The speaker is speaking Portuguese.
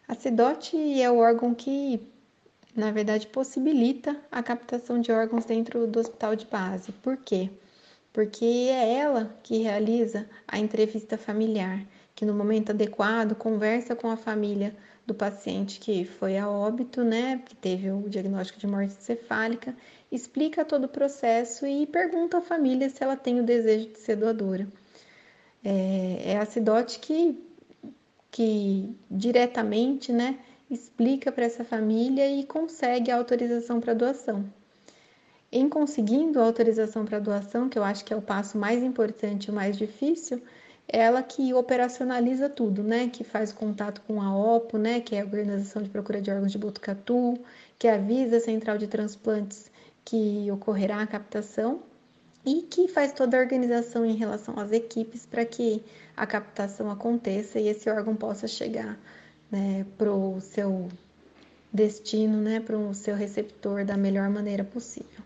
A CIDOT é o órgão que, na verdade, possibilita a captação de órgãos dentro do hospital de base. Por quê? Porque é ela que realiza a entrevista familiar, que no momento adequado conversa com a família do paciente que foi a óbito, né, que teve o diagnóstico de morte encefálica, explica todo o processo e pergunta à família se ela tem o desejo de ser doadora. É a CIDOT que diretamente, né, explica para essa família e consegue a autorização para doação. Em conseguindo a autorização para doação, que eu acho que é o passo mais importante e o mais difícil, é ela que operacionaliza tudo, né? Que faz contato com a OPO, né? Que é a Organização de Procura de Órgãos de Botucatu, que avisa a Central de Transplantes que ocorrerá a captação e que faz toda a organização em relação às equipes para que a captação aconteça e esse órgão possa chegar, né, para o seu destino, né, para o seu receptor da melhor maneira possível.